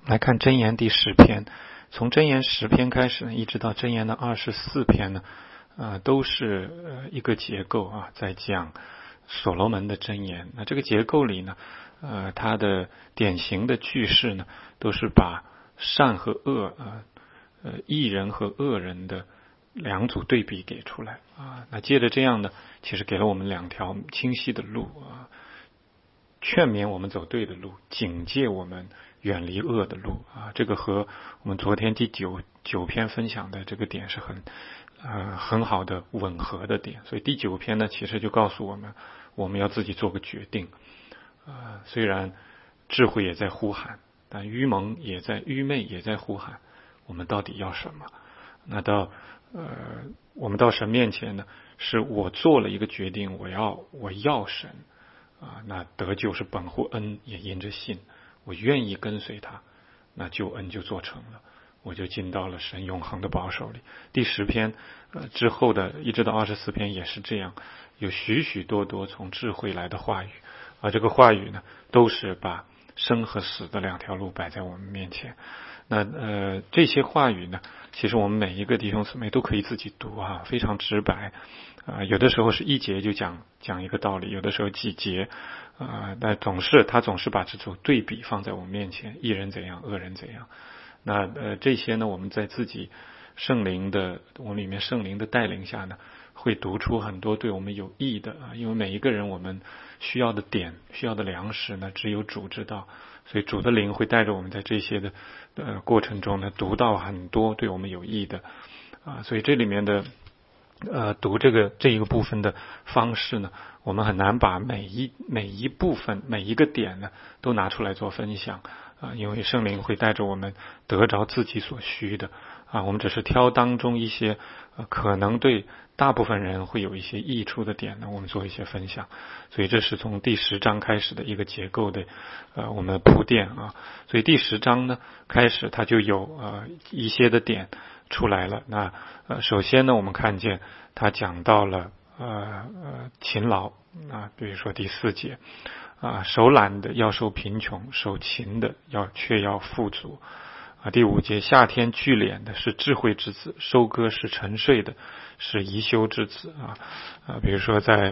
来看箴言第10篇，从箴言10篇开始呢，一直到箴言的24篇呢，都是一个结构啊，在讲所罗门的箴言。那这个结构里呢，它的典型的句式呢，都是把善和恶义人和恶人的两组对比给出来啊。那接着这样呢，其实给了我们2条清晰的路啊，劝勉我们走对的路，警戒我们远离恶的路啊。这个和我们昨天第9篇分享的这个点是很好的吻合的点。所以第9篇呢，其实就告诉我们要自己做个决定虽然智慧也在呼喊，但愚昧也在呼喊，我们到底要什么？那我们到神面前呢，是我做了一个决定，我要神那得救是本乎恩，也因着信，我愿意跟随他，那救恩就做成了，我就进到了神永恒的保守里。第10篇之后的一直到24篇也是这样，有许许多多从智慧来的话语这个话语呢，都是把生和死的2条路摆在我们面前。那这些话语呢，其实我们每一个弟兄姊妹都可以自己读非常直白有的时候是1节就讲一个道理，有的时候几节但他总是把这种对比放在我们面前，义人怎样，恶人怎样。那这些呢，我们在自己我们里面圣灵的带领下呢，会读出很多对我们有益的因为每一个人我们需要的点，需要的粮食呢，只有主知道，所以主的灵会带着我们在这些的过程中呢，读到很多对我们有益的所以这里面的读这一个部分的方式呢，我们很难把每一部分每一个点呢都拿出来做分享因为圣灵会带着我们得着自己所需的我们只是挑当中一些可能对大部分人会有一些益处的点呢，我们做一些分享。所以这是从第10章开始的一个结构的我们的铺垫所以第10章呢开始它就有一些的点出来了。那首先呢，我们看见他讲到了勤劳比如说第4节手懒的要受贫穷，手勤的却要富足第5节，夏天聚敛的是智慧之子，收割是沉睡的，是贻羞之子比如说在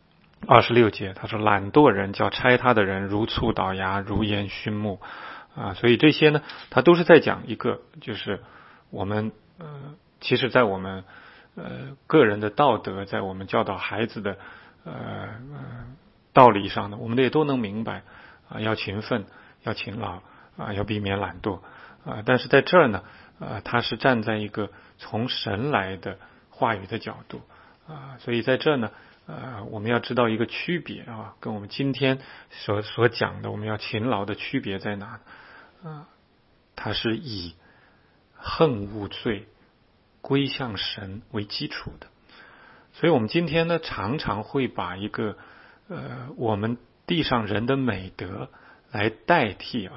26节，他说懒惰人叫拆他的人如醋倒牙，如烟熏目所以这些呢，他都是在讲一个，就是我们其实在我们个人的道德，在我们教导孩子的道理上呢，我们也都能明白要勤奋，要勤劳要避免懒惰但是在这儿呢他是站在一个从神来的话语的角度所以在这呢我们要知道一个区别跟我们今天所讲的我们要勤劳的区别在哪它是以恨恶罪归向神为基础的。所以我们今天呢常常会把一个我们地上人的美德来代替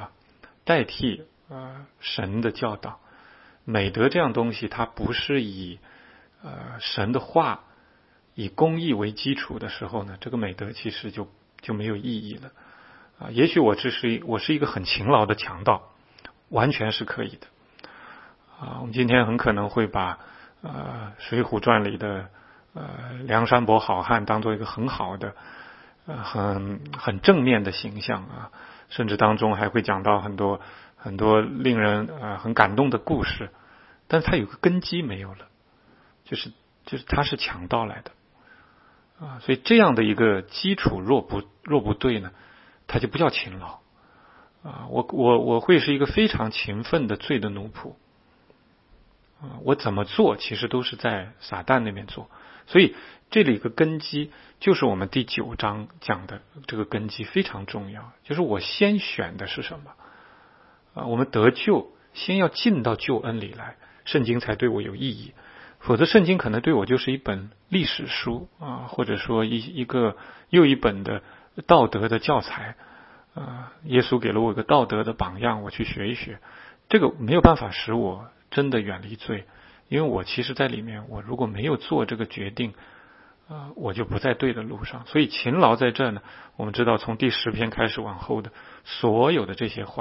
神的教导。美德这样东西它不是以神的话以公义为基础的时候呢，这个美德其实就没有意义了也许我是一个很勤劳的强盗，完全是可以的我们今天很可能会把水浒传里的梁山伯好汉当做一个很好的很正面的形象甚至当中还会讲到很多令人很感动的故事，但是他有个根基没有了，就是他是强盗来的所以这样的一个基础若不对呢，他就不叫勤劳我会是一个非常勤奋的罪的奴仆我怎么做其实都是在撒旦那边做。所以这里一个根基就是我们第9章讲的这个根基非常重要，就是我先选的是什么我们得救先要进到救恩里来，圣经才对我有意义，否则圣经可能对我就是一本历史书或者说一个又一本的道德的教材耶稣给了我一个道德的榜样，我去学一学，这个没有办法使我真的远离罪，因为我其实在里面，我如果没有做这个决定我就不在对的路上。所以勤劳在这呢，我们知道从第10篇开始往后的所有的这些话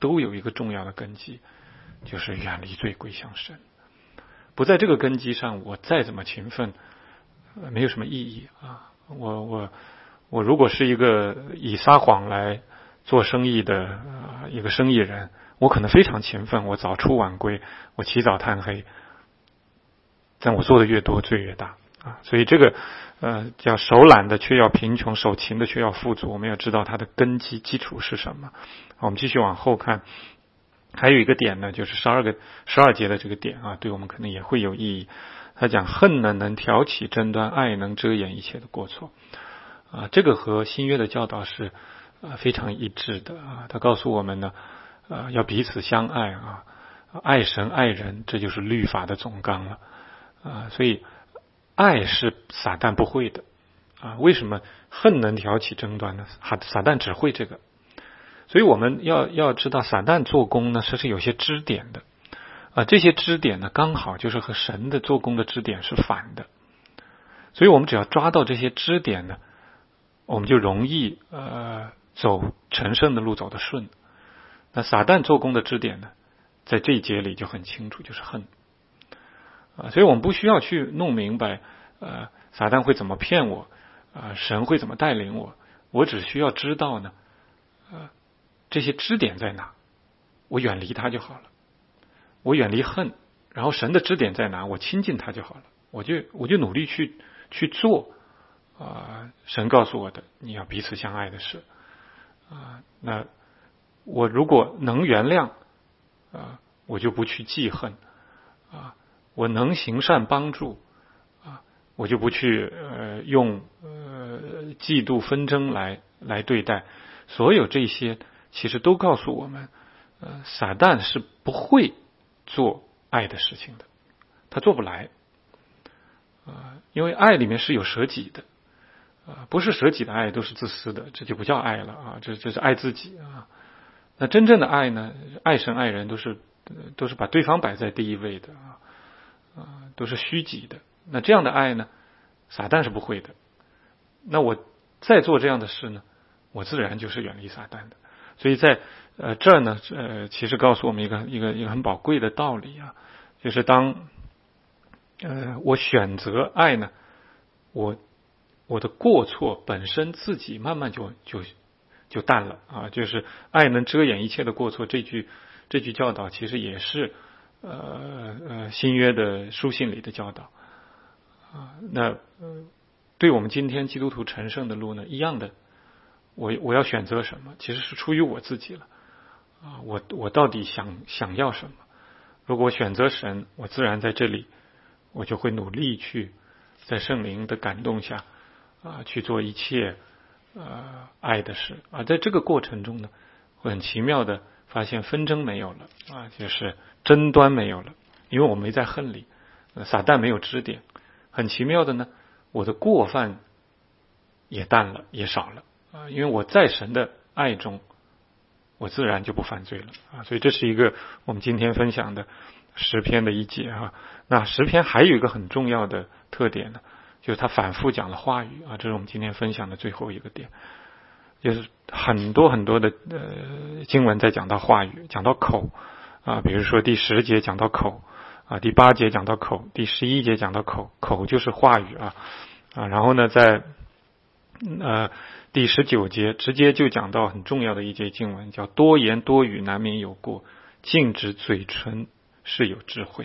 都有一个重要的根基，就是远离罪归向神。不在这个根基上，我再怎么勤奋，没有什么意义啊！我如果是一个以撒谎来做生意的一个生意人，我可能非常勤奋，我早出晚归，我起早贪黑，但我做的越多，罪越大啊！所以这个叫手懒的却要贫穷，手勤的却要富足。我们要知道它的根基础是什么。我们继续往后看。还有一个点呢，就是12节的这个点啊，对我们可能也会有意义。他讲恨呢能挑起争端，爱能遮掩一切的过错啊，这个和新约的教导是非常一致的啊。他告诉我们呢，要彼此相爱啊，爱神爱人，这就是律法的总纲了啊。所以爱是撒旦不会的啊。为什么恨能挑起争端呢？撒旦只会这个。所以我们要知道，撒旦做工呢，是有些支点的啊，这些支点呢，刚好就是和神的做工的支点是反的。所以我们只要抓到这些支点呢，我们就容易走成圣的路走得顺。那撒旦做工的支点呢，在这一节里就很清楚，就是恨啊。所以我们不需要去弄明白撒旦会怎么骗我神会怎么带领我，我只需要知道呢这些支点在哪，我远离它就好了。我远离恨，然后神的支点在哪，我亲近它就好了。我就努力去做神告诉我的你要彼此相爱的事那我如果能原谅我就不去记恨我能行善帮助我就不去用嫉妒纷争来对待。所有这些其实都告诉我们撒旦是不会做爱的事情的，他做不来因为爱里面是有舍己的不是舍己的爱都是自私的，这就不叫爱了这是爱自己那真正的爱呢，爱神爱人都是把对方摆在第一位的都是虚己的。那这样的爱呢，撒旦是不会的。那我再做这样的事呢，我自然就是远离撒旦的。所以在这儿呢其实告诉我们一个很宝贵的道理就是当我选择爱呢，我的过错本身自己慢慢就淡了就是爱能遮掩一切的过错，这句教导其实也是新约的书信里的教导那对我们今天基督徒成圣的路呢一样的，我要选择什么，其实是出于我自己了我到底想要什么。如果我选择神，我自然在这里我就会努力去在圣灵的感动下去做一切爱的事在这个过程中呢，会很奇妙的发现纷争没有了就是争端没有了，因为我没在恨里撒旦没有支点。很奇妙的呢，我的过犯也淡了也少了因为我在神的爱中，我自然就不犯罪了所以这是一个我们今天分享的诗篇的一节那诗篇还有一个很重要的特点呢，就是他反复讲了话语这是我们今天分享的最后一个点，就是很多很多的经文在讲到话语，讲到口比如说第10节讲到口第8节讲到口，第11节讲到口，口就是话语然后呢在第19节直接就讲到很重要的一节经文，叫多言多语难免有过，禁止嘴唇是有智慧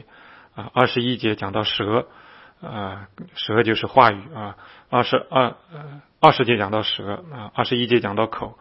21节讲到舌舌就是话语20节讲到舌21节讲到口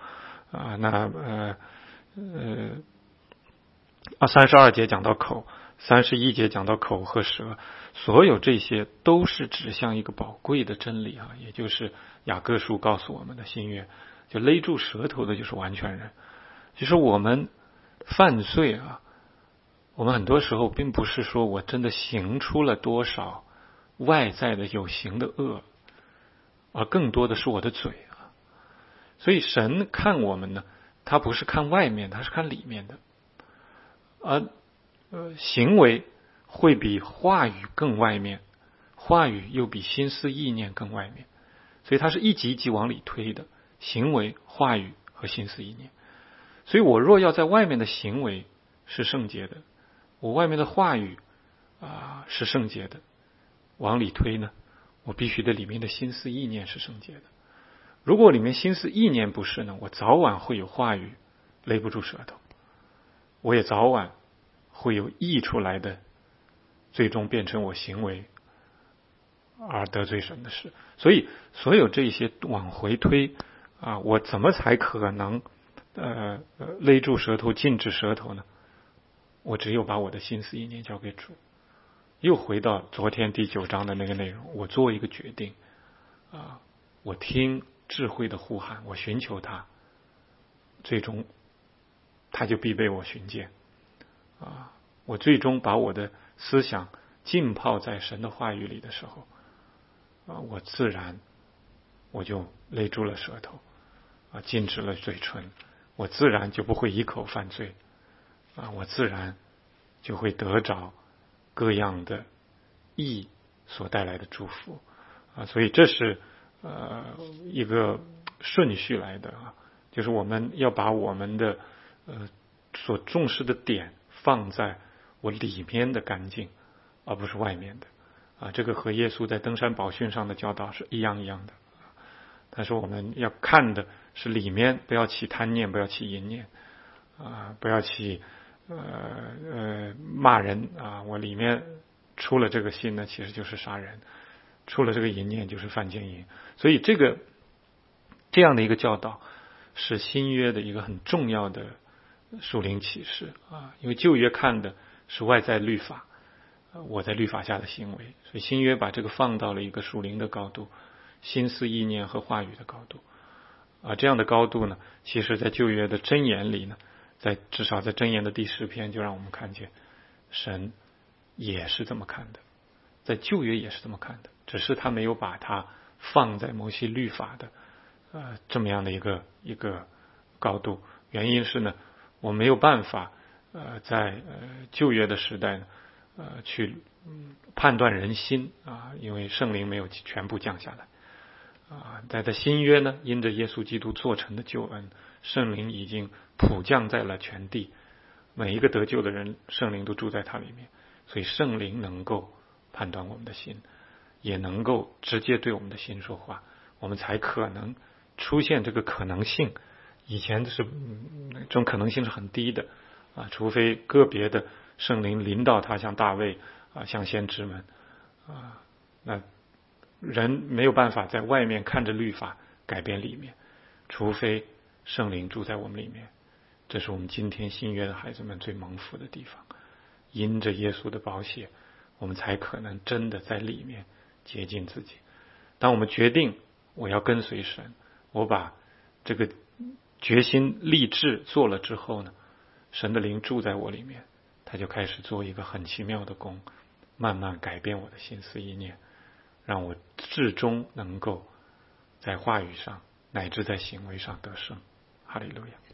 32节讲到口，31节讲到口和舌，所有这些都是指向一个宝贵的真理也就是雅各书告诉我们的新约，就勒住舌头的就是完全人。就是我们犯罪我们很多时候并不是说我真的行出了多少外在的有形的恶，而更多的是我的嘴所以神看我们呢，他不是看外面，他是看里面的行为会比话语更外面，话语又比心思意念更外面，所以它是一级一级往里推的，行为、话语和心思意念。 所以我若要在外面的行为是圣洁的，我外面的话语是圣洁的，往里推呢，我必须得里面的心思意念是圣洁的。如果里面心思意念不是呢，我早晚会有话语勒不住舌头，我也早晚会有溢出来的，最终变成我行为而得罪神的事。所以所有这些往回推我怎么才可能勒住舌头禁止舌头呢？我只有把我的心思意念交给主。又回到昨天第9章的那个内容，我做一个决定我听智慧的呼喊，我寻求他，最终他就必被我寻见我最终把我的思想浸泡在神的话语里的时候我自然我就勒住了舌头禁止了嘴唇，我自然就不会一口犯罪我自然就会得着各样的义所带来的祝福所以这是一个顺序来的就是我们要把我们的所重视的点放在我里面的干净，而不是外面的这个和耶稣在登山宝训上的教导是一样的。但是我们要看的是里面，不要起贪念，不要起淫念不要起骂人我里面出了这个心呢，其实就是杀人，出了这个淫念就是犯奸淫。所以这样的一个教导是新约的一个很重要的属灵启示因为旧约看的是外在律法，我在律法下的行为，所以新约把这个放到了一个属灵的高度，心思意念和话语的高度这样的高度呢，其实在旧约的箴言里呢，至少在箴言的第10篇就让我们看见神也是这么看的，在旧约也是这么看的，只是他没有把它放在摩西律法的这么样的一个高度。原因是呢，我没有办法在旧约的时代呢去判断人心因为圣灵没有全部降下来在新约呢，因着耶稣基督做成的救恩，圣灵已经普降在了全地，每一个得救的人圣灵都住在他里面，所以圣灵能够判断我们的心，也能够直接对我们的心说话，我们才可能出现这个可能性。以前是这种可能性是很低的除非个别的圣灵临到他，像大卫像先知们那人没有办法在外面看着律法改变里面，除非圣灵住在我们里面。这是我们今天新约的孩子们最蒙福的地方，因着耶稣的宝血，我们才可能真的在里面洁净自己。当我们决定我要跟随神，我把这个决心立志做了之后呢，神的灵住在我里面，他就开始做一个很奇妙的工，慢慢改变我的心思意念，让我至终能够在话语上乃至在行为上得胜。哈利路亚。